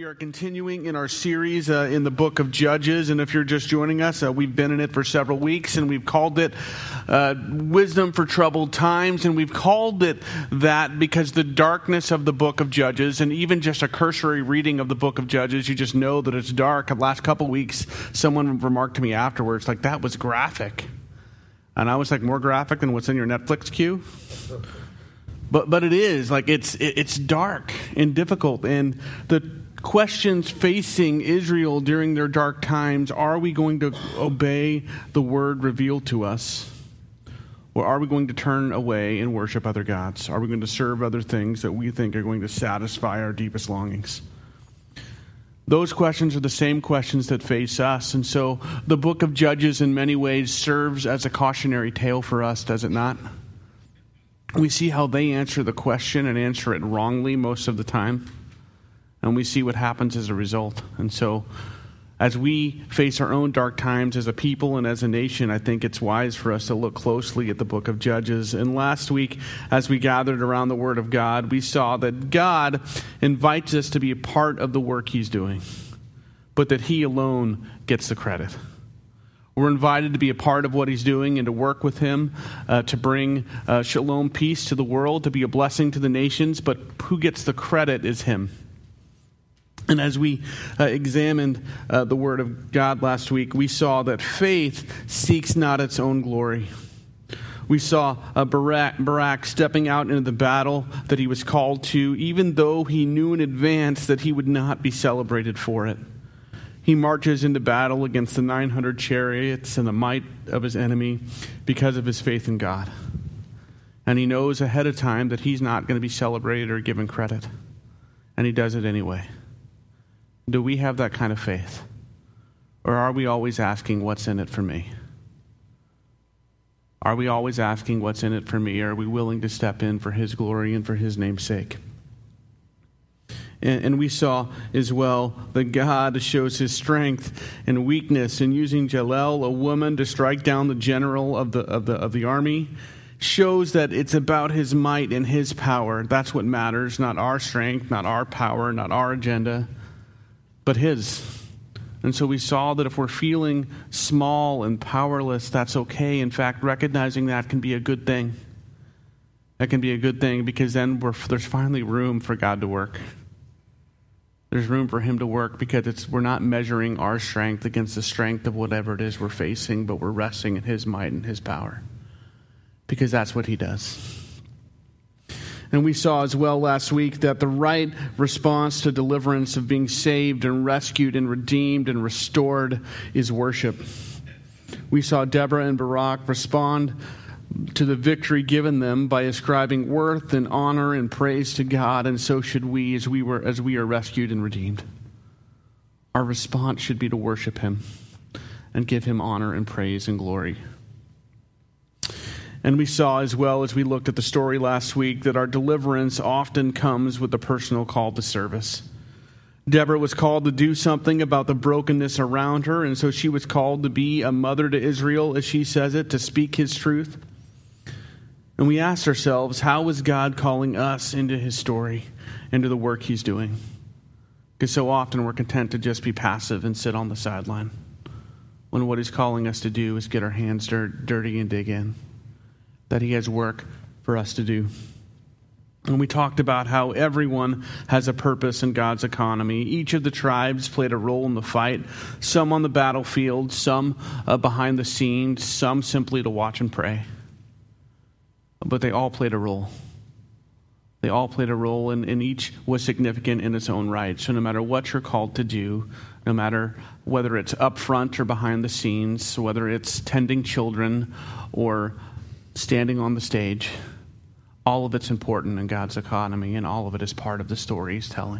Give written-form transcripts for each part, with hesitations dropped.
We are continuing in our series in the book of Judges, and if you're just joining us, we've been in it for several weeks, and we've called it Wisdom for Troubled Times, and we've called it that because the darkness of the book of Judges, and even just a cursory reading of the book of Judges, you just know that it's dark. The last couple weeks, someone remarked to me afterwards, like, that was graphic. And I was like, more graphic than what's in your Netflix queue? But it is, like, it's dark and difficult, and the questions facing Israel during their dark times: are we going to obey the word revealed to us? Or are we going to turn away and worship other gods? Are we going to serve other things that we think are going to satisfy our deepest longings? Those questions are the same questions that face us. And so the book of Judges in many ways serves as a cautionary tale for us, does it not? We see how they answer the question and answer it wrongly most of the time. And we see what happens as a result. And so as we face our own dark times as a people and as a nation, I think it's wise for us to look closely at the book of Judges. And last week, as we gathered around the Word of God, we saw that God invites us to be a part of the work He's doing, but that He alone gets the credit. We're invited to be a part of what He's doing and to work with Him to bring shalom, peace to the world, to be a blessing to the nations, but who gets the credit is Him. And as we examined the Word of God last week, we saw that faith seeks not its own glory. We saw Barak stepping out into the battle that he was called to, even though he knew in advance that he would not be celebrated for it. He marches into battle against the 900 chariots and the might of his enemy because of his faith in God. And he knows ahead of time that he's not going to be celebrated or given credit. And he does it anyway. Do we have that kind of faith? Or are we always asking, what's in it for me? Are we always asking, what's in it for me? Or are we willing to step in for His glory and for His name's sake? And we saw as well that God shows His strength and weakness in using Jael, a woman, to strike down the general of the army. Shows that it's about His might and His power. That's what matters, not our strength, not our power, not our agenda, but His. And so we saw that if we're feeling small and powerless, that's okay. In fact, recognizing that can be a good thing. That can be a good thing, because then there's finally room for God to work. There's room for Him to work, because we're not measuring our strength against the strength of whatever it is we're facing, but we're resting in His might and His power, because that's what He does. And we saw as well last week that the right response to deliverance, of being saved and rescued and redeemed and restored, is worship. We saw Deborah and Barak respond to the victory given them by ascribing worth and honor and praise to God, and so should we as we are rescued and redeemed. Our response should be to worship Him and give Him honor and praise and glory. And we saw as well, as we looked at the story last week, that our deliverance often comes with a personal call to service. Deborah was called to do something about the brokenness around her, and so she was called to be a mother to Israel, as she says it, to speak His truth. And we asked ourselves, how is God calling us into His story, into the work He's doing? Because so often we're content to just be passive and sit on the sideline, when what He's calling us to do is get our hands dirty and dig in. That He has work for us to do. And we talked about how everyone has a purpose in God's economy. Each of the tribes played a role in the fight. Some on the battlefield, some behind the scenes, some simply to watch and pray. But they all played a role. They all played a role, and each was significant in its own right. So no matter what you're called to do, no matter whether it's up front or behind the scenes, whether it's tending children or standing on the stage, all of it's important in God's economy, and all of it is part of the story He's telling.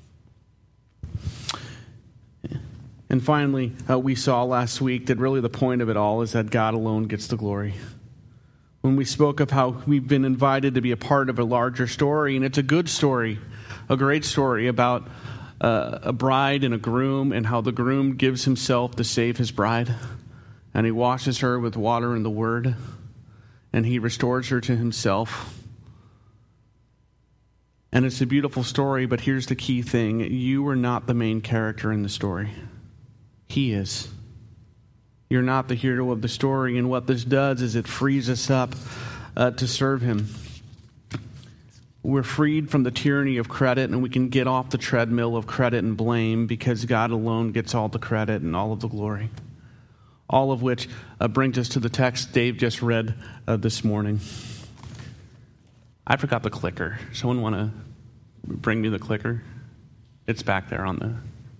And finally, we saw last week that really the point of it all is that God alone gets the glory. When we spoke of how we've been invited to be a part of a larger story, and it's a good story, a great story about a bride and a groom, and how the groom gives himself to save his bride, and he washes her with water and the word, and he restores her to himself. And it's a beautiful story, but here's the key thing. You are not the main character in the story. He is. You're not the hero of the story, and what this does is it frees us up to serve him. We're freed from the tyranny of credit, and we can get off the treadmill of credit and blame because God alone gets all the credit and all of the glory. All of which brings us to the text Dave just read this morning. I forgot the clicker. Someone want to bring me the clicker? It's back there on the...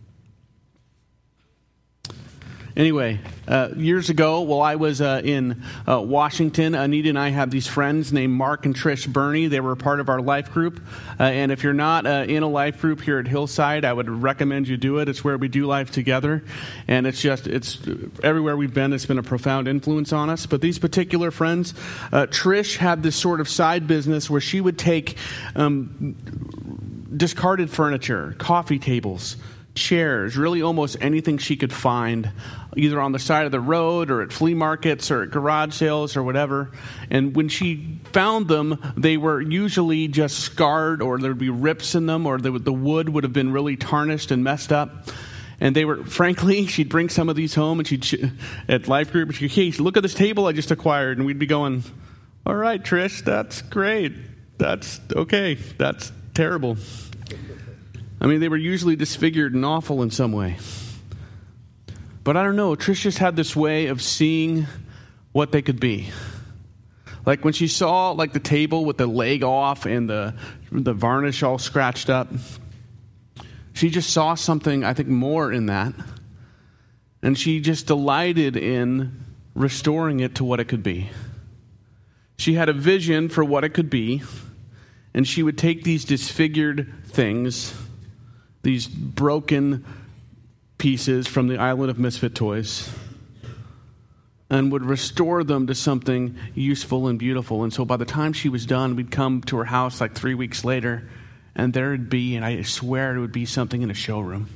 Anyway, years ago, while I was in Washington, Anita and I have these friends named Mark and Trish Burney. They were part of our life group. And if you're not in a life group here at Hillside, I would recommend you do it. It's where we do life together. And it's everywhere we've been, it's been a profound influence on us. But these particular friends, Trish had this sort of side business where she would take discarded furniture, coffee tables, chairs, really almost anything she could find, either on the side of the road or at flea markets or at garage sales or whatever. And when she found them, they were usually just scarred, or there would be rips in them, or the wood would have been really tarnished and messed up. And they were, frankly, she'd bring some of these home, and at life group, she'd go, hey, look at this table I just acquired. And we'd be going, all right, Trish, that's great. That's okay. That's terrible. I mean, they were usually disfigured and awful in some way. But I don't know, Trish just had this way of seeing what they could be. Like when she saw like the table with the leg off and the varnish all scratched up, she just saw something, I think, more in that. And she just delighted in restoring it to what it could be. She had a vision for what it could be, and she would take these disfigured things, these broken pieces from the island of misfit toys, and would restore them to something useful and beautiful. And so by the time she was done, we'd come to her house like 3 weeks later, and there it'd be, and I swear it would be something in a showroom.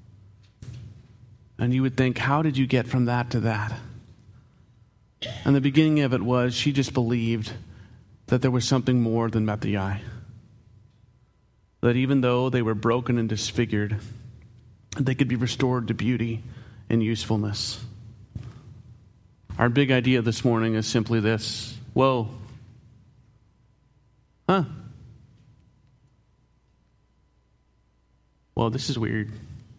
And you would think, how did you get from that to that? And the beginning of it was she just believed that there was something more than met the eye. That even though they were broken and disfigured, they could be restored to beauty and usefulness. Our big idea this morning is simply this. Whoa. Huh. Well, this is weird.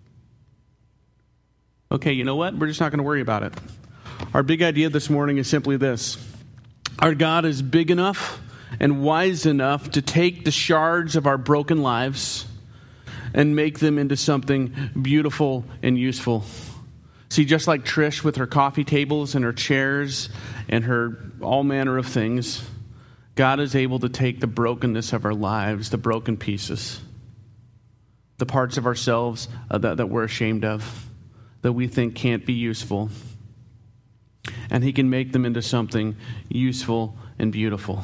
Okay, you know what? We're just not going to worry about it. Our big idea this morning is simply this. Our God is big enough and wise enough to take the shards of our broken lives and make them into something beautiful and useful. See, just like Trish with her coffee tables and her chairs and her all manner of things, God is able to take the brokenness of our lives, the broken pieces, the parts of ourselves that we're ashamed of, that we think can't be useful, and he can make them into something useful and beautiful.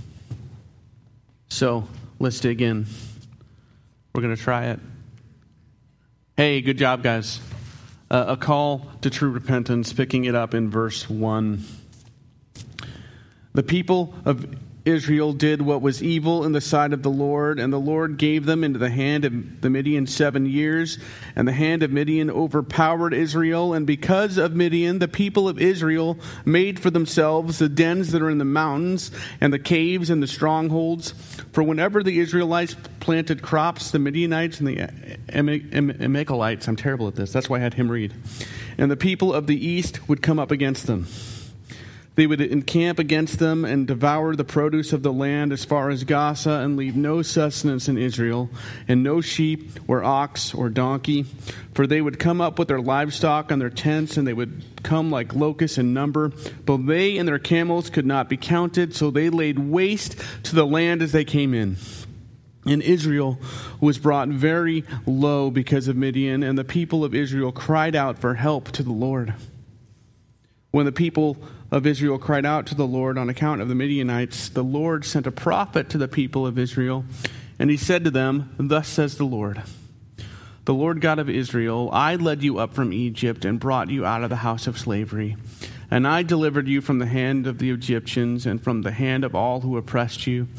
So, let's dig in. We're going to try it. Hey, good job, guys. A call to true repentance, picking it up in verse 1. The people of Israel did what was evil in the sight of the Lord, and the Lord gave them into the hand of the Midian 7 years, and the hand of Midian overpowered Israel. And because of Midian, the people of Israel made for themselves the dens that are in the mountains, and the caves and the strongholds. For whenever the Israelites planted crops, the Midianites and the Amalekites, I'm terrible at this, that's why I had him read, and the people of the east would come up against them. They would encamp against them and devour the produce of the land as far as Gaza, and leave no sustenance in Israel, and no sheep or ox or donkey. For they would come up with their livestock on their tents, and they would come like locusts in number. But they and their camels could not be counted, so they laid waste to the land as they came in. And Israel was brought very low because of Midian, and the people of Israel cried out for help to the Lord. When the people of Israel cried out to the Lord on account of the Midianites, the Lord sent a prophet to the people of Israel, and he said to them, "Thus says the Lord God of Israel, I led you up from Egypt and brought you out of the house of slavery. And I delivered you from the hand of the Egyptians and from the hand of all who oppressed you.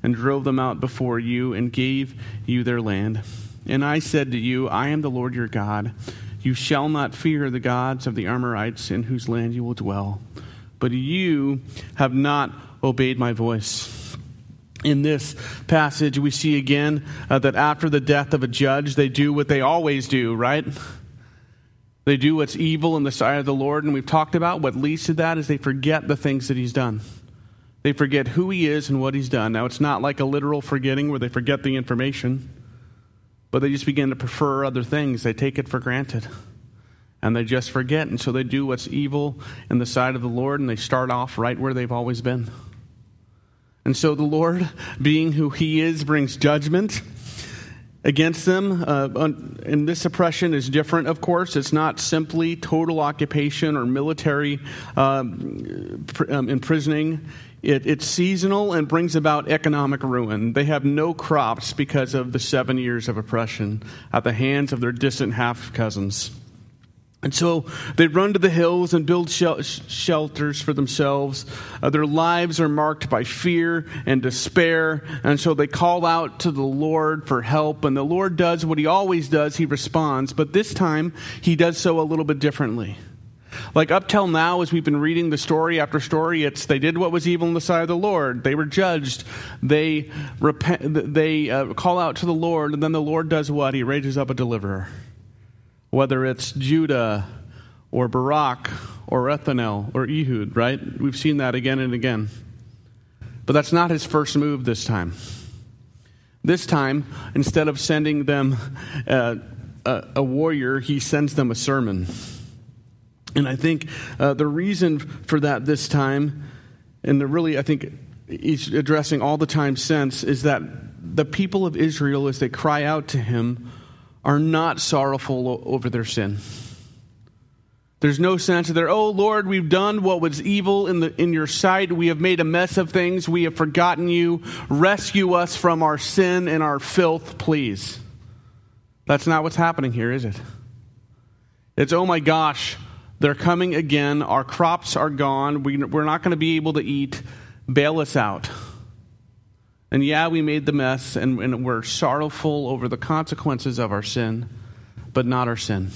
and drove them out before you and gave you their land. And I said to you, I am the Lord your God. You shall not fear the gods of the Amorites in whose land you will dwell. But you have not obeyed my voice. In this passage, we see again that after the death of a judge, they do what they always do, right? They do what's evil in the sight of the Lord, and we've talked about what leads to that is they forget the things that he's done. They forget who he is and what he's done. Now, it's not like a literal forgetting where they forget the information, but they just begin to prefer other things. They take it for granted, and they just forget, and so they do what's evil in the sight of the Lord, and they start off right where they've always been. And so the Lord, being who he is, brings judgment against them. And this oppression is different, of course. It's not simply total occupation or military imprisoning. It's seasonal and brings about economic ruin. They have no crops because of the 7 years of oppression at the hands of their distant half-cousins. And so they run to the hills and build shelters for themselves. Their lives are marked by fear and despair. And so they call out to the Lord for help. And the Lord does what he always does. He responds. But this time, he does so a little bit differently. Like up till now, as we've been reading the story after story, it's they did what was evil in the sight of the Lord. They were judged. They call out to the Lord. And then the Lord does what? He raises up a deliverer. Whether it's Judah or Barak or Ethanel or Ehud, right? We've seen that again and again. But that's not his first move this time. This time, instead of sending them a warrior, he sends them a sermon. And I think the reason for that this time, and I think he's addressing all the time since, is that the people of Israel, as they cry out to him, are not sorrowful over their sin. There's no sense of their, oh Lord, we've done what was evil in your sight. We have made a mess of things. We have forgotten you. Rescue us from our sin and our filth, please. That's not what's happening here, is it? It's, oh my gosh, they're coming again. Our crops are gone. We're not going to be able to eat. Bail us out. And yeah, we made the mess, and we're sorrowful over the consequences of our sin, but not our sin.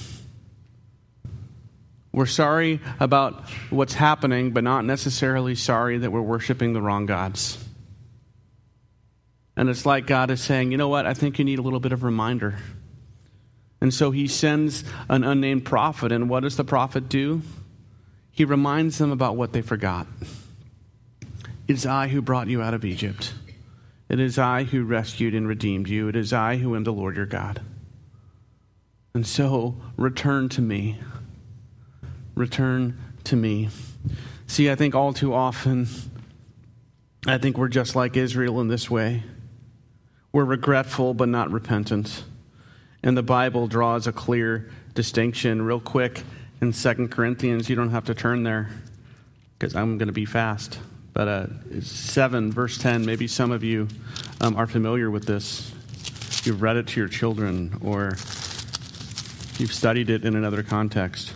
We're sorry about what's happening, but not necessarily sorry that we're worshiping the wrong gods. And it's like God is saying, you know what, I think you need a little bit of reminder. And so he sends an unnamed prophet, and what does the prophet do? He reminds them about what they forgot. It's I who brought you out of Egypt. It is I who rescued and redeemed you. It is I who am the Lord your God. And so, return to me. Return to me. See, I think all too often, I think we're just like Israel in this way. We're regretful but not repentant. And the Bible draws a clear distinction real quick in 2 Corinthians. You don't have to turn there because I'm going to be fast. But 7, verse 10, maybe some of you are familiar with this. You've read it to your children, or you've studied it in another context.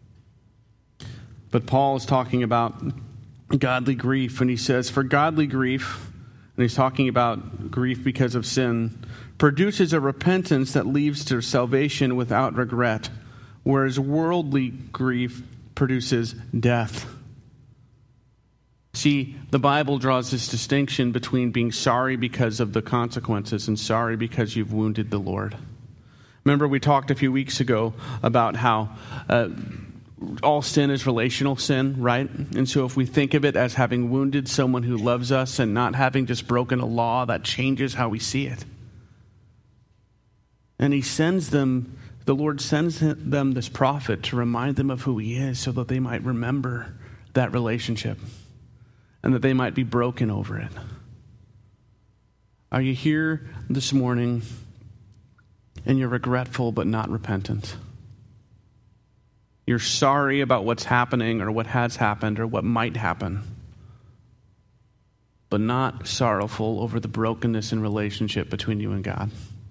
But Paul is talking about godly grief, and he says, for godly grief, and he's talking about grief because of sin, produces a repentance that leads to salvation without regret, whereas worldly grief produces death. See, the Bible draws this distinction between being sorry because of the consequences and sorry because you've wounded the Lord. Remember, we talked a few weeks ago about how all sin is relational sin, right? And so if we think of it as having wounded someone who loves us and not having just broken a law, that changes how we see it. And the Lord sends them this prophet to remind them of who he is so that they might remember that relationship. And that they might be broken over it. Are you here this morning and you're regretful but not repentant? You're sorry about what's happening or what has happened or what might happen, but not sorrowful over the brokenness in relationship between you and God.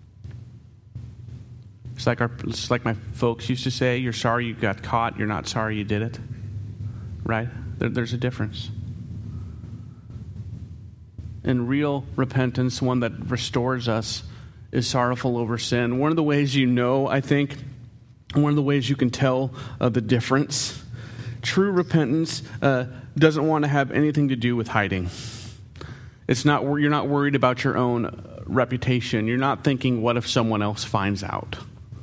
It's like my folks used to say, you're sorry you got caught, you're not sorry you did it. Right? There's a difference. And real repentance, one that restores us, is sorrowful over sin. One of the ways you know, I think, one of the ways you can tell the difference, true repentance doesn't want to have anything to do with hiding. It's not, you're not worried about your own reputation. You're not thinking, what if someone else finds out?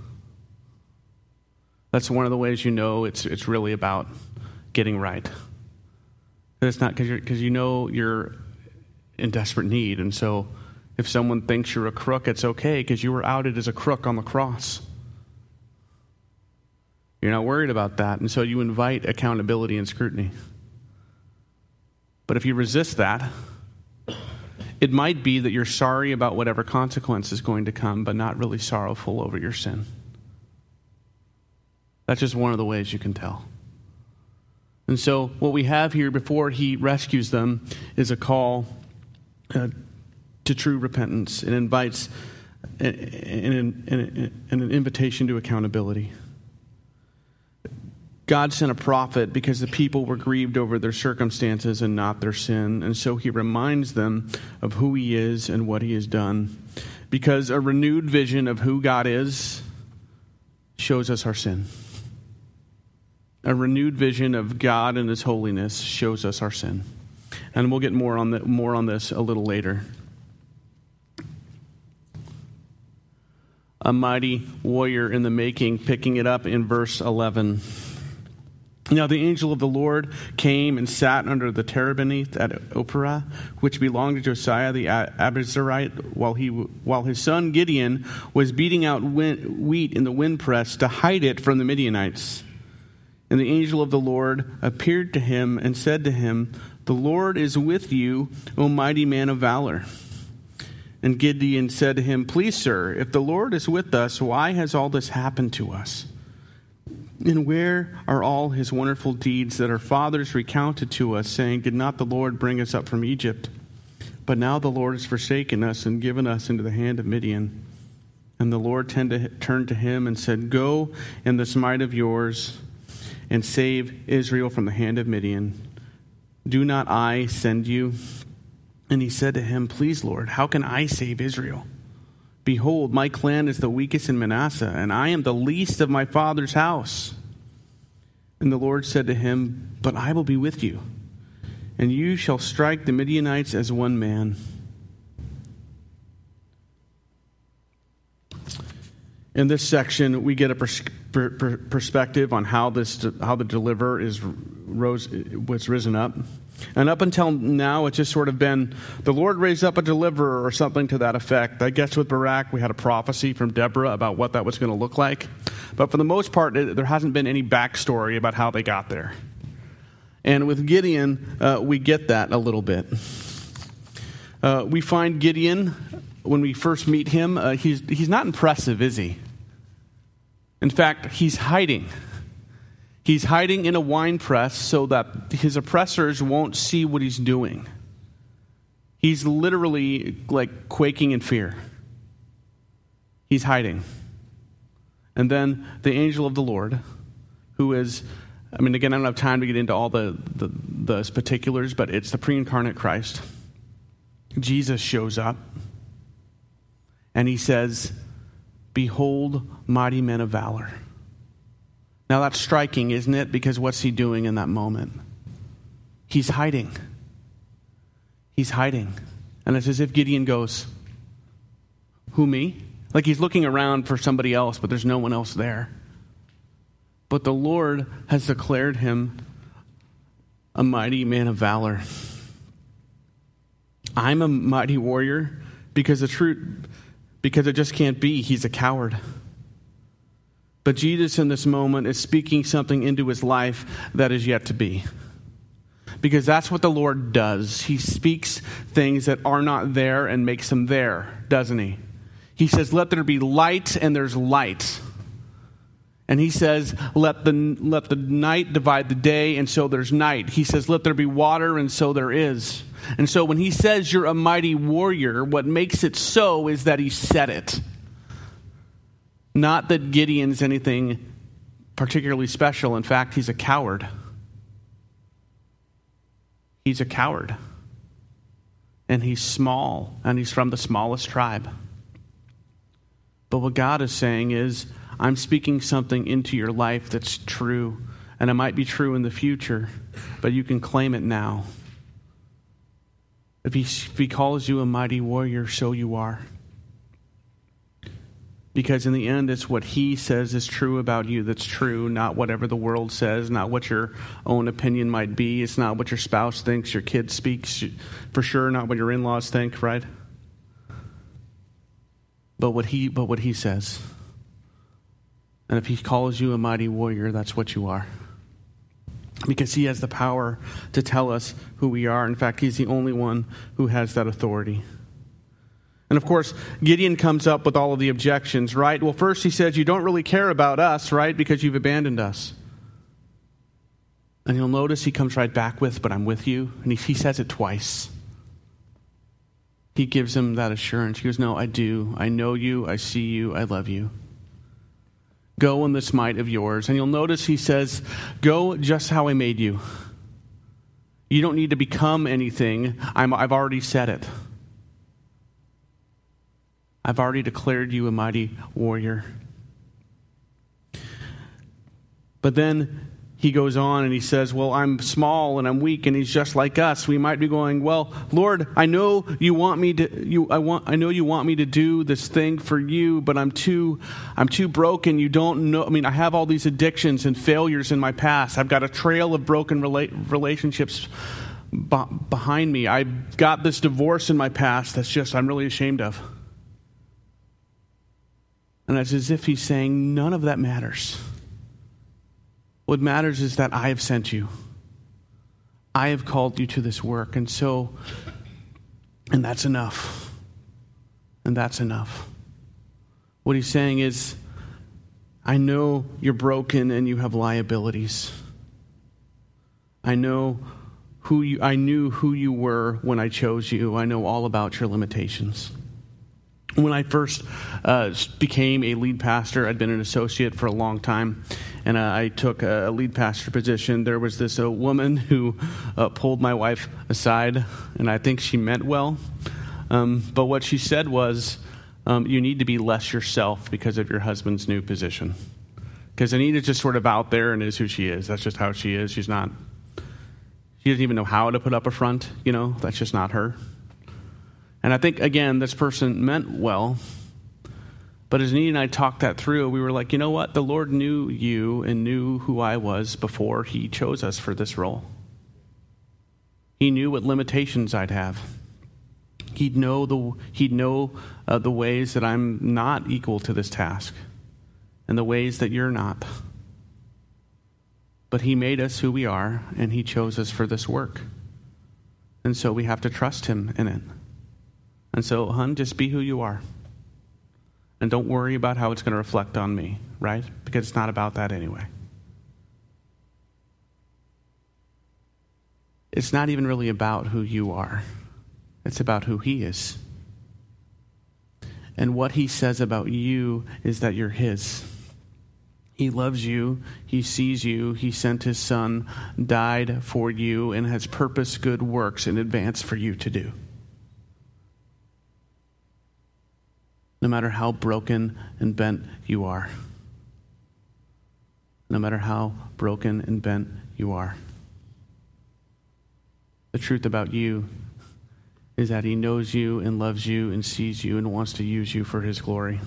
That's one of the ways you know it's really about getting right. It's not because you know you're in desperate need, and so if someone thinks you're a crook, it's okay because you were outed as a crook on the cross. You're not worried about that, and so you invite accountability and scrutiny. But if you resist that, it might be that you're sorry about whatever consequence is going to come, but not really sorrowful over your sin. That's just one of the ways you can tell. And so what we have here before he rescues them is a call to true repentance. It invites an invitation to accountability. God sent a prophet because the people were grieved over their circumstances and not their sin. And so he reminds them of who he is and what he has done. Because a renewed vision of who God is shows us our sin. A renewed vision of God and his holiness shows us our sin. And we'll get more on this a little later. A mighty warrior in the making, picking it up in verse 11. Now the angel of the Lord came and sat under the terebinth at Ophrah, which belonged to Josiah the Abiezrite, while his son Gideon was beating out wheat in the winepress to hide it from the Midianites. And the angel of the Lord appeared to him and said to him, "The Lord is with you, O mighty man of valor." And Gideon said to him, "Please, sir, if the Lord is with us, why has all this happened to us? And where are all his wonderful deeds that our fathers recounted to us, saying, 'Did not the Lord bring us up from Egypt?' But now the Lord has forsaken us and given us into the hand of Midian." And the Lord turned to him and said, "Go in this might of yours and save Israel from the hand of Midian. Do not I send you?" And he said to him, "Please, Lord, how can I save Israel? Behold, my clan is the weakest in Manasseh, and I am the least of my father's house." And the Lord said to him, "But I will be with you, and you shall strike the Midianites as one man." In this section, we get a perspective on how the deliverer was risen up. And up until now, it's just sort of been, the Lord raised up a deliverer or something to that effect. I guess with Barak, we had a prophecy from Deborah about what that was going to look like. But for the most part, there hasn't been any backstory about how they got there. And with Gideon, we get that a little bit. We find Gideon, when we first meet him, he's not impressive, is he? In fact, he's hiding. He's hiding in a wine press so that his oppressors won't see what he's doing. He's literally like quaking in fear. He's hiding. And then the angel of the Lord, who is, again, I don't have time to get into all the particulars, but it's the pre-incarnate Christ. Jesus shows up and he says, "Behold, mighty men of valor." Now that's striking, isn't it? Because what's he doing in that moment? He's hiding. He's hiding. And it's as if Gideon goes, "Who, me?" Like he's looking around for somebody else, but there's no one else there. But the Lord has declared him a mighty man of valor. I'm a mighty warrior because it just can't be. He's a coward. But Jesus in this moment is speaking something into his life that is yet to be. Because that's what the Lord does. He speaks things that are not there and makes them there, doesn't he? He says, "Let there be light," and there's light. And he says, let the night divide the day, and so there's night. He says, "Let there be water," and so there is. And so when he says you're a mighty warrior, what makes it so is that he said it. Not that Gideon's anything particularly special. In fact, he's a coward. He's a coward. and he's small, and he's from the smallest tribe. But what God is saying is, I'm speaking something into your life that's true, and it might be true in the future, but you can claim it now. If he calls you a mighty warrior, so you are. Because in the end, it's what he says is true about you that's true, not whatever the world says, not what your own opinion might be. It's not what your spouse thinks, your kid speaks, for sure, not what your in-laws think, right? But what he says. And if he calls you a mighty warrior, that's what you are. Because he has the power to tell us who we are. In fact, he's the only one who has that authority. And of course, Gideon comes up with all of the objections, right? Well, first he says, you don't really care about us, right? Because you've abandoned us. And you'll notice he comes right back with, but I'm with you. And he says it twice. He gives him that assurance. He goes, no, I do. I know you. I see you. I love you. Go in this might of yours. And you'll notice he says, go just how I made you. You don't need to become anything. I've already said it. I've already declared you a mighty warrior. But then he goes on and he says, well, I'm small and I'm weak and he's just like us. We might be going, well, Lord, I know you want me to I know you want me to do this thing for you, but I'm too broken. You don't know. I have all these addictions and failures in my past. I've got a trail of broken relationships behind me. I've got this divorce in my past that's I'm really ashamed of. And it's as if he's saying, none of that matters. What matters is that I have sent you. I have called you to this work. And that's enough. And that's enough. What he's saying is, I know you're broken and you have liabilities. I knew who you were when I chose you. I know all about your limitations. When I first became a lead pastor, I'd been an associate for a long time, and I took a lead pastor position. There was this woman who pulled my wife aside, and I think she meant well. But what she said was, you need to be less yourself because of your husband's new position. Because Anita's just sort of out there and is who she is. That's just how she is. She doesn't even know how to put up a front. That's just not her. And I think, again, this person meant well. But as Anita and I talked that through, we were like, you know what? The Lord knew you and knew who I was before he chose us for this role. He knew what limitations I'd have. He'd know the ways that I'm not equal to this task and the ways that you're not. But he made us who we are, and he chose us for this work. And so we have to trust him in it. And so, hon, just be who you are. And don't worry about how it's going to reflect on me, right? Because it's not about that anyway. It's not even really about who you are. It's about who he is. And what he says about you is that you're his. He loves you. He sees you. He sent his son, died for you, and has purposed good works in advance for you to do. No matter how broken and bent you are. No matter how broken and bent you are. The truth about you is that he knows you and loves you and sees you and wants to use you for his glory.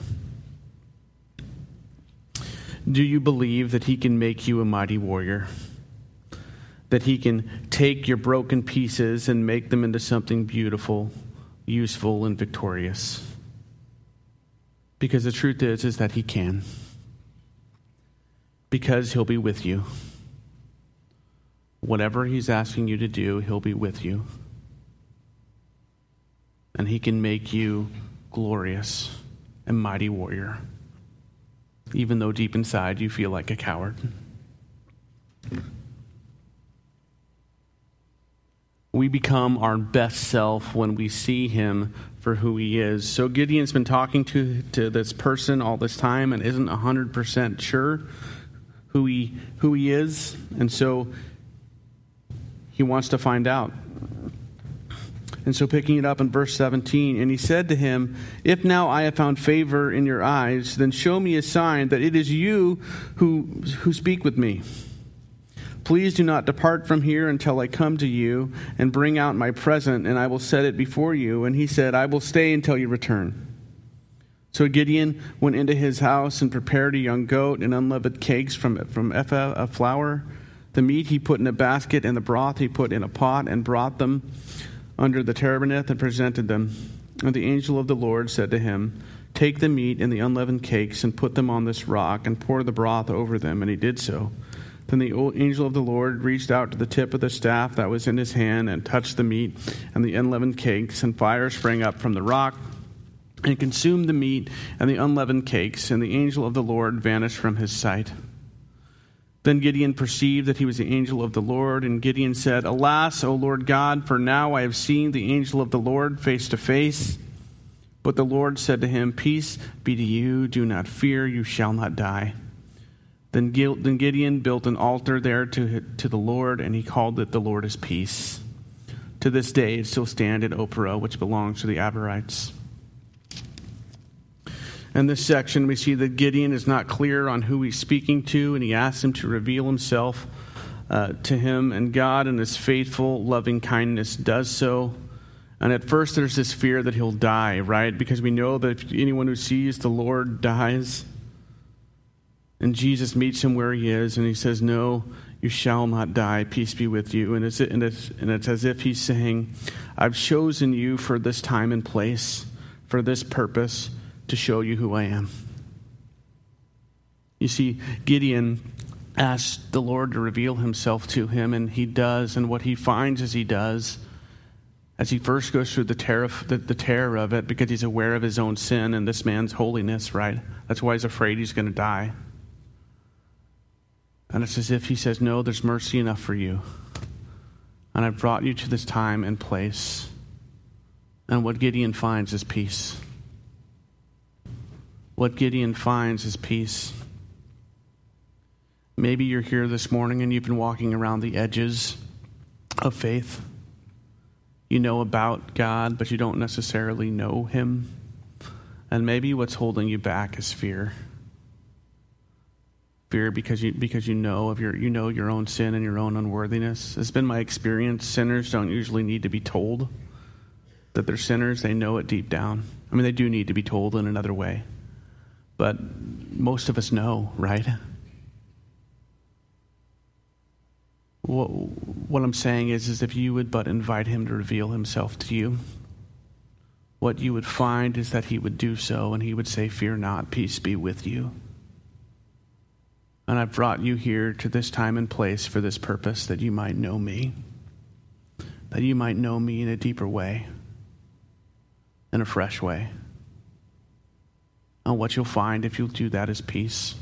Do you believe that he can make you a mighty warrior? That he can take your broken pieces and make them into something beautiful, useful, and victorious? Because the truth is that he can. Because he'll be with you. Whatever he's asking you to do, he'll be with you. And he can make you glorious and mighty warrior, even though deep inside you feel like a coward. We become our best self when we see him for who he is. So Gideon's been talking to this person all this time and isn't 100% sure who he is. And so he wants to find out. And so picking it up in verse 17, and he said to him, "If now I have found favor in your eyes, then show me a sign that it is you who speak with me. Please do not depart from here until I come to you and bring out my present, and I will set it before you." And he said, "I will stay until you return." So Gideon went into his house and prepared a young goat and unleavened cakes from ephah of flour. The meat he put in a basket, and the broth he put in a pot, and brought them under the terebinth and presented them. And the angel of the Lord said to him, "Take the meat and the unleavened cakes and put them on this rock, and pour the broth over them." And he did so. Then the angel of the Lord reached out to the tip of the staff that was in his hand and touched the meat and the unleavened cakes, and fire sprang up from the rock and consumed the meat and the unleavened cakes, and the angel of the Lord vanished from his sight. Then Gideon perceived that he was the angel of the Lord, and Gideon said, "Alas, O Lord God, for now I have seen the angel of the Lord face to face." But the Lord said to him, "Peace be to you, do not fear, you shall not die." Then Gideon built an altar there to the Lord, and he called it "The Lord is Peace." To this day it still stands at Ophrah, which belongs to the Abarites. In this section, we see that Gideon is not clear on who he's speaking to, and he asks him to reveal himself to him, and God in his faithful, loving kindness does so. And at first there's this fear that he'll die, right? Because we know that if anyone who sees the Lord dies. And Jesus meets him where he is, and he says, "No, you shall not die. Peace be with you." And it's as if he's saying, "I've chosen you for this time and place, for this purpose, to show you who I am." You see, Gideon asks the Lord to reveal himself to him, and he does. And what he finds as he does, as he first goes through the terror of it, because he's aware of his own sin and this man's holiness, right? That's why he's afraid he's going to die. And it's as if he says, "No, there's mercy enough for you. And I've brought you to this time and place." And what Gideon finds is peace. What Gideon finds is peace. Maybe you're here this morning and you've been walking around the edges of faith. You know about God, but you don't necessarily know him. And maybe what's holding you back is fear. Fear because you know your own sin and your own unworthiness. It's been my experience. Sinners don't usually need to be told that they're sinners. They know it deep down. I mean, they do need to be told in another way. But most of us know, right? What I'm saying is if you would but invite him to reveal himself to you, what you would find is that he would do so, and he would say, "Fear not, peace be with you. And I've brought you here to this time and place for this purpose, that you might know me. That you might know me in a deeper way, in a fresh way." And what you'll find if you'll do that is peace.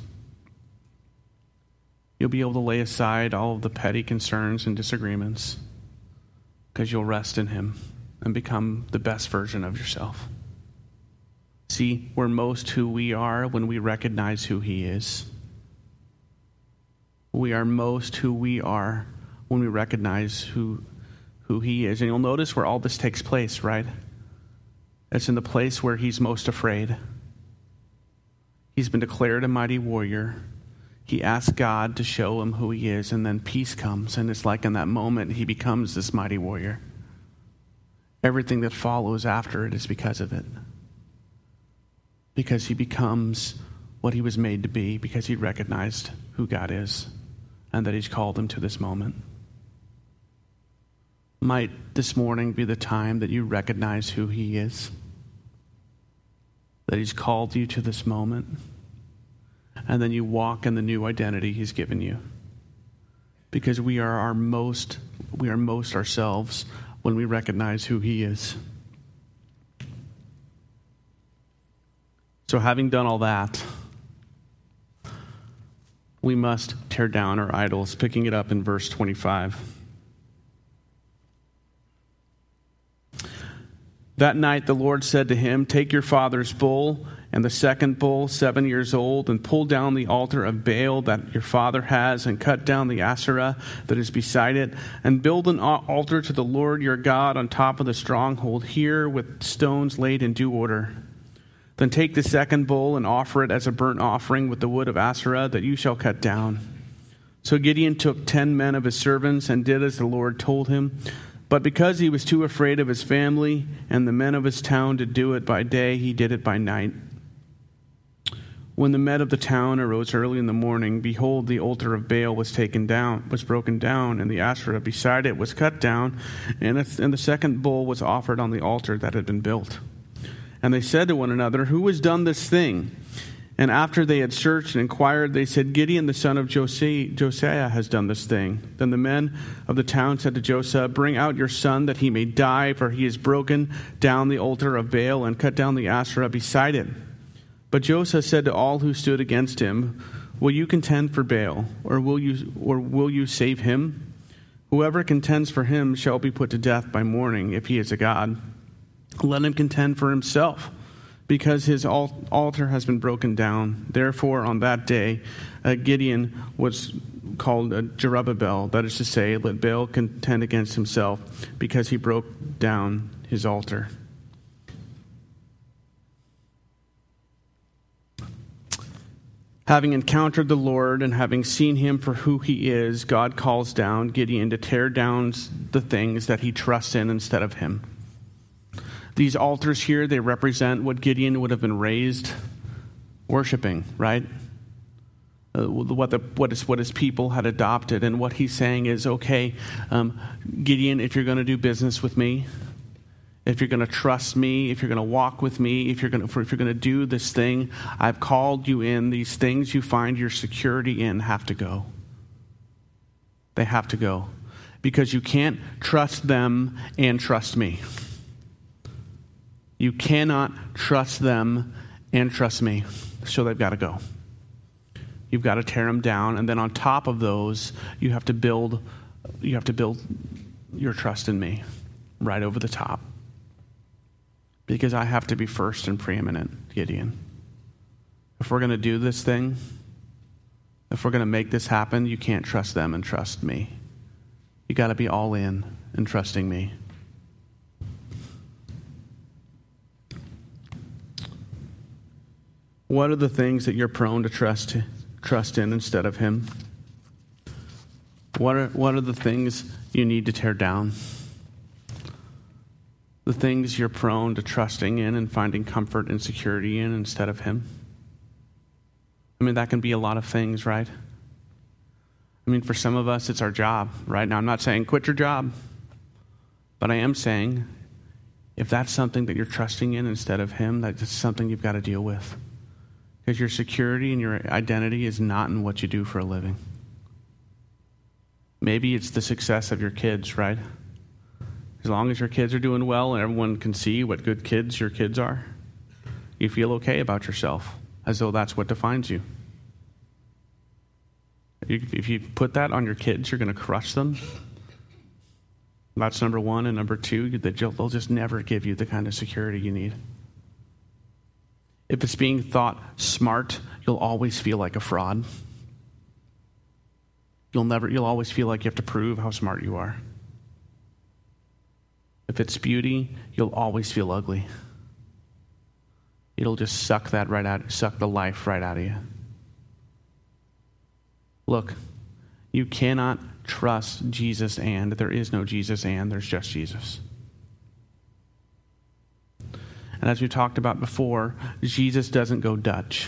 You'll be able to lay aside all of the petty concerns and disagreements, because you'll rest in him and become the best version of yourself. See, we're most who we are when we recognize who he is. We are most who we are when we recognize who he is. And you'll notice where all this takes place, right? It's in the place where he's most afraid. He's been declared a mighty warrior. He asks God to show him who he is, and then peace comes. And it's like in that moment, he becomes this mighty warrior. Everything that follows after it is because of it. Because he becomes what he was made to be, because he recognized who God is and that he's called him to this moment. Might this morning be the time that you recognize who he is, that he's called you to this moment, and then you walk in the new identity he's given you. Because we are most ourselves when we recognize who he is. So having done all that, we must tear down our idols, picking it up in verse 25. That night the Lord said to him, "Take your father's bull And the second bull, 7 years old, and pull down the altar of Baal that your father has, and cut down the Asherah that is beside it, and build an altar to the Lord your God on top of the stronghold here with stones laid in due order. Then take the second bull and offer it as a burnt offering with the wood of Asherah that you shall cut down. So Gideon took 10 men of his servants and did as the Lord told him. But because he was too afraid of his family and the men of his town to do it by day, he did it by night. When the men of the town arose early in the morning, behold, the altar of Baal was broken down, and the Asherah beside it was cut down, and the second bull was offered on the altar that had been built. And they said to one another, "Who has done this thing?" And after they had searched and inquired, they said, "Gideon the son of Josiah has done this thing." Then the men of the town said to Josiah, "Bring out your son that he may die, for he has broken down the altar of Baal and cut down the Asherah beside it." But Josiah said to all who stood against him, "Will you contend for Baal, or will you save him? Whoever contends for him shall be put to death by morning, if he is a god. Let him contend for himself, because his altar has been broken down." Therefore, on that day, Gideon was called Jerubbaal, that is to say, let Baal contend against himself, because he broke down his altar. Having encountered the Lord and having seen him for who he is, God calls down Gideon to tear down the things that he trusts in instead of him. These altars here, they represent what Gideon would have been raised worshiping, right? What his people had adopted. And what he's saying is, okay, Gideon, if you're going to do business with me, if you're going to trust me, if you're going to walk with me, if you're going to do this thing, I've called you in. These things you find your security in have to go. They have to go. Because you can't trust them and trust me. You cannot trust them and trust me. So they've got to go. You've got to tear them down, and then on top of those, you have to build your trust in me right over the top. Because I have to be first and preeminent, Gideon. If we're going to do this thing, if we're going to make this happen, you can't trust them and trust me. You got to be all in and trusting me. What are the things that you're prone to trust in instead of him? What are the things you need to tear down? The things you're prone to trusting in and finding comfort and security in instead of him? I mean, that can be a lot of things, right? I mean, for some of us, it's our job, right? Now, I'm not saying quit your job, but I am saying if that's something that you're trusting in instead of him, that's something you've got to deal with. Because your security and your identity is not in what you do for a living. Maybe it's the success of your kids, right? As long as your kids are doing well and everyone can see what good kids your kids are, you feel okay about yourself, as though that's what defines you. If you put that on your kids, you're going to crush them. That's number one. And number two, they'll just never give you the kind of security you need. If it's being thought smart, you'll always feel like a fraud. You'll always feel like you have to prove how smart you are. If it's beauty, you'll always feel ugly. It'll just suck the life right out of you. Look, you cannot trust Jesus and there is no Jesus and there's just Jesus. And as we talked about before, Jesus doesn't go Dutch.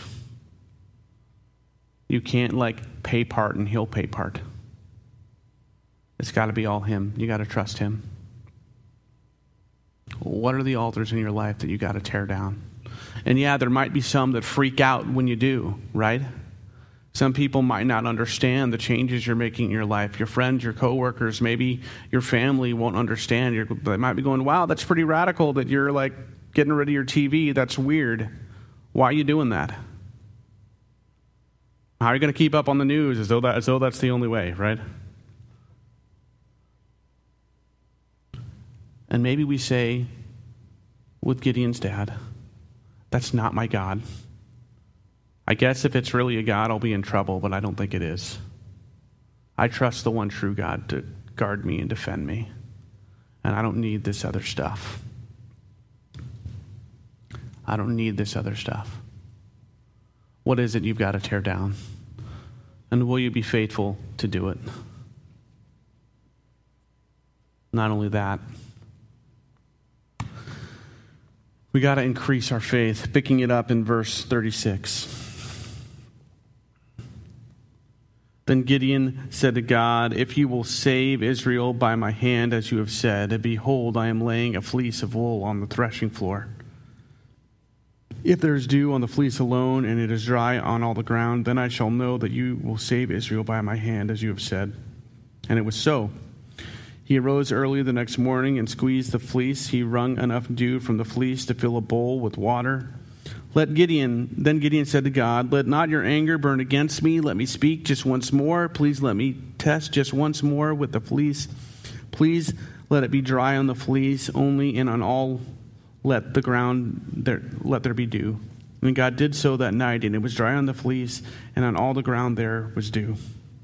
You can't pay part and he'll pay part. It's got to be all him. You got to trust him. What are the altars in your life that you got to tear down? And yeah, there might be some that freak out when you do, right? Some people might not understand the changes you're making in your life. Your friends, your coworkers, maybe your family won't understand. They might be going, wow, that's pretty radical that you're getting rid of your TV. That's weird. Why are you doing that? How are you going to keep up on the news as though that's the only way, right? And maybe we say with Gideon's dad That's not my God. I guess if it's really a God, I'll be in trouble, but I don't think it is. I trust the one true God to guard me and defend me. And I don't need this other stuff. I don't need this other stuff. What is it you've got to tear down? And will you be faithful to do it? Not only that, we got to increase our faith. Picking it up in verse 36. Then Gideon said to God, if you will save Israel by my hand, as you have said, and behold, I am laying a fleece of wool on the threshing floor. If there is dew on the fleece alone, and it is dry on all the ground, then I shall know that you will save Israel by my hand, as you have said. And it was so. He arose early the next morning and squeezed the fleece. He wrung enough dew from the fleece to fill a bowl with water. Then Gideon said to God, let not your anger burn against me. Let me speak just once more. Please let me test just once more with the fleece. Please let it be dry on the fleece only, and on all let there be dew. And God did so that night, and it was dry on the fleece, and on all the ground there was dew.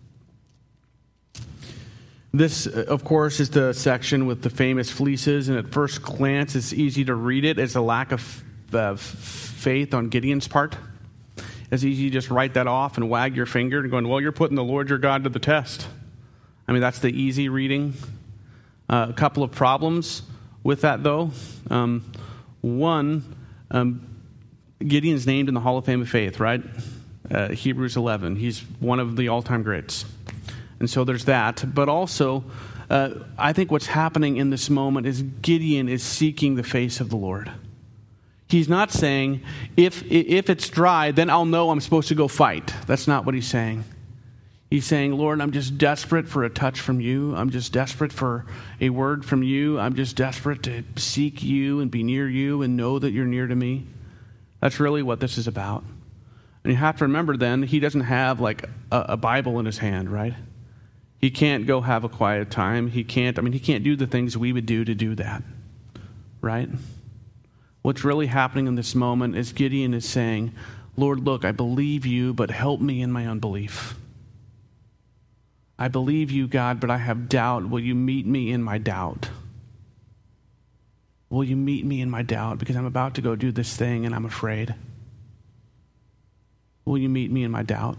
This, of course, is the section with the famous fleeces, and at first glance, it's easy to read it as a lack of faith on Gideon's part. It's easy to just write that off and wag your finger and going, well, you're putting the Lord your God to the test. I mean, that's the easy reading. A couple of problems with that, though. One, Gideon's named in the Hall of Fame of Faith, right? Hebrews 11. He's one of the all-time greats. And so there's that. But also, I think what's happening in this moment is Gideon is seeking the face of the Lord. He's not saying, if it's dry, then I'll know I'm supposed to go fight. That's not what he's saying. He's saying, Lord, I'm just desperate for a touch from you. I'm just desperate for a word from you. I'm just desperate to seek you and be near you and know that you're near to me. That's really what this is about. And you have to remember then, he doesn't have like a Bible in his hand, right? He can't go have a quiet time. He can't do the things we would do to do that, right? What's really happening in this moment is Gideon is saying, Lord, look, I believe you, but help me in my unbelief. I believe you, God, but I have doubt. Will you meet me in my doubt? Will you meet me in my doubt? Because I'm about to go do this thing and I'm afraid. Will you meet me in my doubt?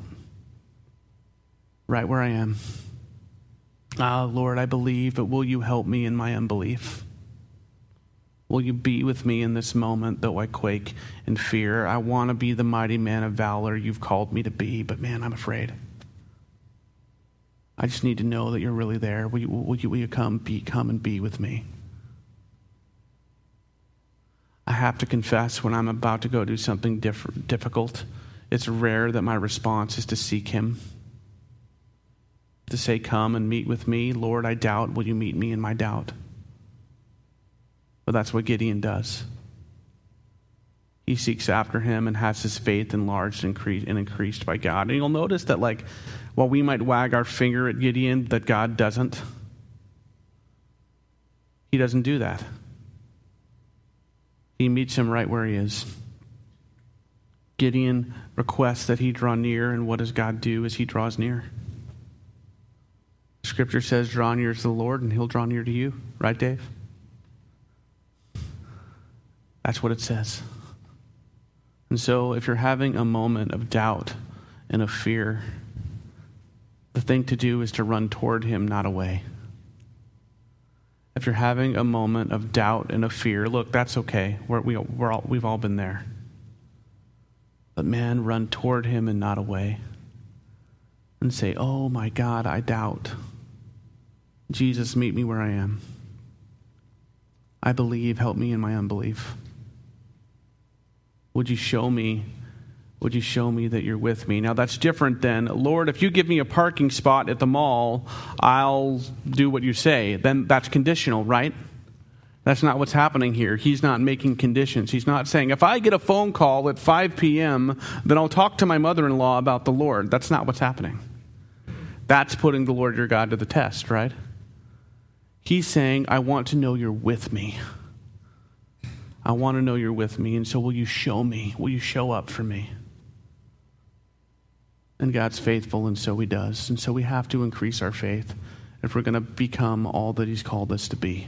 Right where I am. Lord, I believe, but will you help me in my unbelief? Will you be with me in this moment, though I quake in fear? I want to be the mighty man of valor you've called me to be, but man, I'm afraid. I just need to know that you're really there. Will you come and be with me? I have to confess, when I'm about to go do something difficult, it's rare that my response is to seek him. To say, come and meet with me. Lord, I doubt. Will you meet me in my doubt? But that's what Gideon does. He seeks after him and has his faith enlarged and increased by God. And you'll notice that, like, while we might wag our finger at Gideon, that God doesn't. He doesn't do that. He meets him right where he is. Gideon requests that he draw near, and what does God do as he draws near? Scripture says, draw near to the Lord, and he'll draw near to you. Right, Dave? That's what it says. And so if you're having a moment of doubt and of fear, the thing to do is to run toward him, not away. If you're having a moment of doubt and of fear, look, that's okay. We've all been there. But man, run toward him and not away. And say, oh my God, I doubt. Jesus, meet me where I am. I believe, help me in my unbelief. Would you show me that you're with me? Now that's different than, Lord, if you give me a parking spot at the mall, I'll do what you say. Then that's conditional, right? That's not what's happening here. He's not making conditions. He's not saying, if I get a phone call at 5 p.m., then I'll talk to my mother-in-law about the Lord. That's not what's happening. That's putting the Lord your God to the test, right? He's saying, I want to know you're with me. I want to know you're with me, and so will you show me? Will you show up for me? And God's faithful, and so he does. And so we have to increase our faith if we're going to become all that he's called us to be.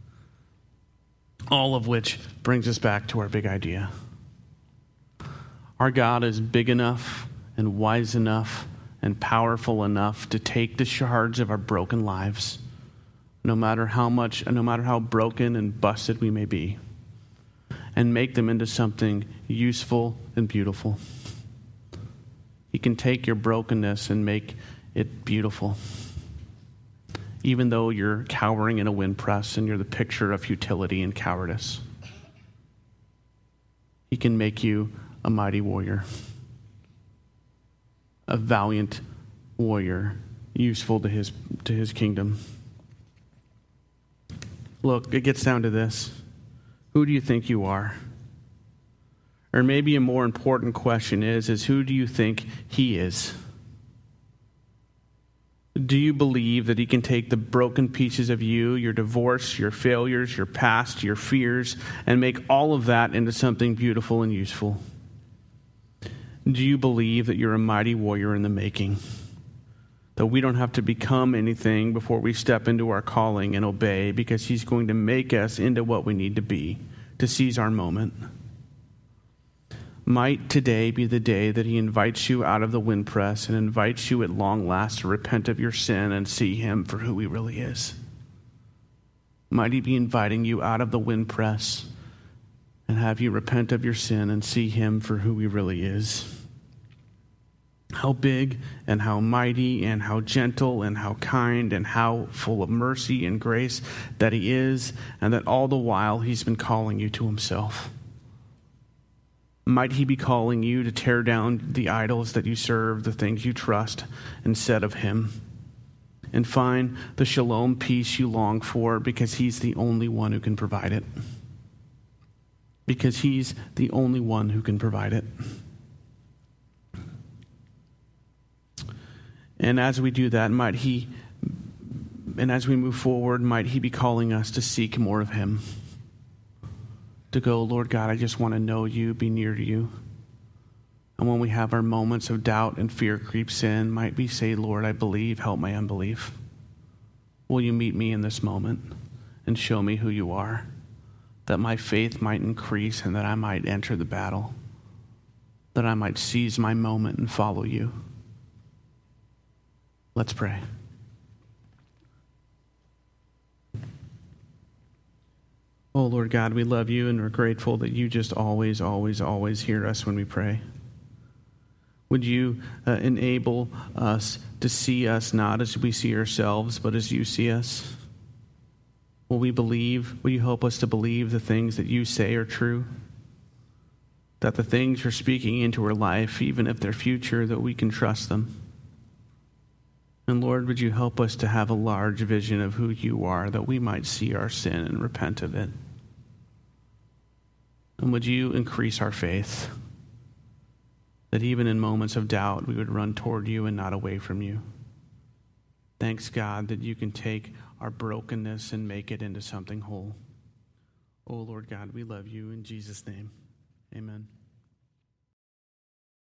All of which brings us back to our big idea. Our God is big enough and wise enough and powerful enough to take the shards of our broken lives, no matter how broken and busted we may be, and make them into something useful and beautiful. He can take your brokenness and make it beautiful. Even though you're cowering in a wind press and you're the picture of futility and cowardice, he can make you a mighty warrior, a valiant warrior, useful to his kingdom. Look, it gets down to this. Who do you think you are? Or maybe a more important question is who do you think he is? Do you believe that he can take the broken pieces of you, your divorce, your failures, your past, your fears, and make all of that into something beautiful and useful? Do you believe that you're a mighty warrior in the making? That we don't have to become anything before we step into our calling and obey, because he's going to make us into what we need to be to seize our moment. Might today be the day that he invites you out of the windpress and invites you at long last to repent of your sin and see him for who he really is. Might he be inviting you out of the windpress and have you repent of your sin and see him for who he really is. How big and how mighty and how gentle and how kind and how full of mercy and grace that he is, and that all the while he's been calling you to himself. Might he be calling you to tear down the idols that you serve, the things you trust, instead of him, and find the shalom peace you long for, because he's the only one who can provide it. Because he's the only one who can provide it. And as we do that, as we move forward, might he be calling us to seek more of him. To go, Lord God, I just want to know you, be near to you. And when we have our moments of doubt and fear creeps in, might we say, Lord, I believe, help my unbelief. Will you meet me in this moment and show me who you are, that my faith might increase and that I might enter the battle, that I might seize my moment and follow you. Let's pray. Oh, Lord God, we love you and we're grateful that you just always, always, always hear us when we pray. Would you enable us to see us not as we see ourselves, but as you see us? Will you help us to believe the things that you say are true? That the things you're speaking into our life, even if they're future, that we can trust them. And Lord, would you help us to have a large vision of who you are, that we might see our sin and repent of it? And would you increase our faith, that even in moments of doubt, we would run toward you and not away from you? Thanks, God, that you can take our brokenness and make it into something whole. Oh, Lord God, we love you in Jesus' name. Amen.